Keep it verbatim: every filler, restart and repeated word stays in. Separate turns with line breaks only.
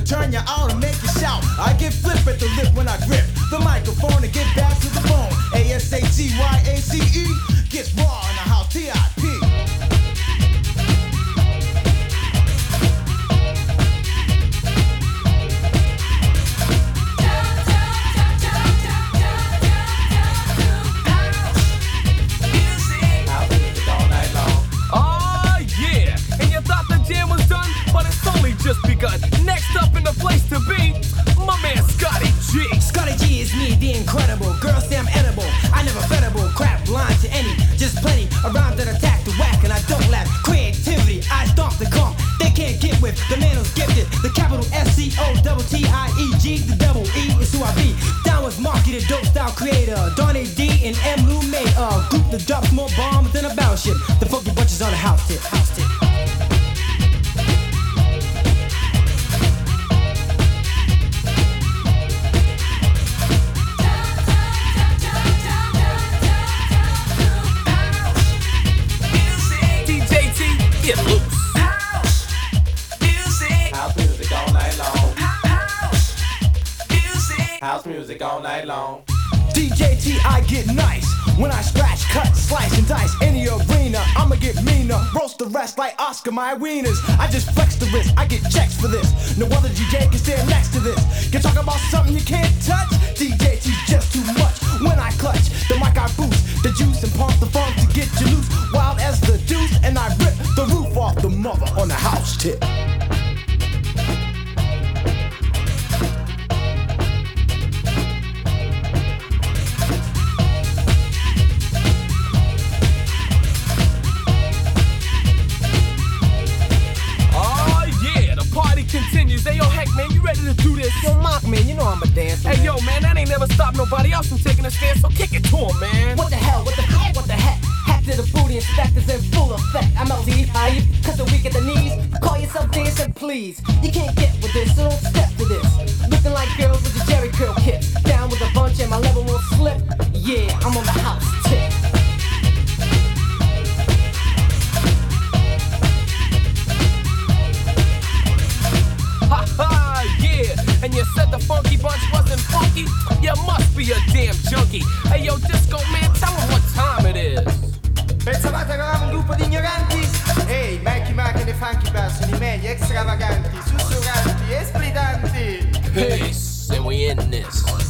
turn you out and make you shout. I get flip at the lip when I grip the microphone and get back to the phone. A S A T Y A C E gets raw in the house. T I P.
Just begun. Next up in the place to be, my man Scotty G.
Scotty G is me, the incredible. Girls say I'm edible. I never fedible. Crap blind to any. Just plenty. A rhyme that attack the whack and I don't laugh. Creativity, I stomp the comp. They can't get with the man who's gifted. The capital S C O double T I E G. The double E is who I be. Down with Marky, the dope style creator. Donnie D and M. Lou made uh group the dubs more bombs than a battleship. The funky bunches on the house tip. House tip.
Get loose.
House music. House music all night long. House music. House music all night long.
D J T, I get nice when I scratch, cut, slice, and dice any arena. I'ma get meaner, roast the rest like Oscar my wieners. I just flex the wrist, I get checks for this. No other D J can stand next to this. Can talk about something you can't touch. D J T's just too much. When I clutch the mic, I boost the juice and pump the funk to get you loose. Wild as the deuce, and I rip the roof off the mother on the house tip.
Continues. Hey, yo, heck, man, you ready to do this?
Yo, Mock, man, you know I'm a dancer.
Hey, yo, man, that ain't never stopped nobody else from taking a stance, so kick it to him, man.
What the hell? What the heck? What the heck? Hack to the booty inspectors in full effect. I'm L D I, cause the weak at the knees. Call yourself dancing, please. You can't get with this, so don't step to this. Looking like girls with your Jerry curl kit. Down with a bunch and my level won't slip. Yeah, I'm on the house tip.
Ha ha, yeah, and you said the funky bunch wasn't funky? You must be a damn junkie. Hey yo, Disco Man, tell them what time it is.
Pensavate che eravamo un gruppo di ignoranti? Ehi, Mikey Mac e i funky bass sono i meglio, extravaganti, sussurranti, esplitanti.
Peace, and we in this.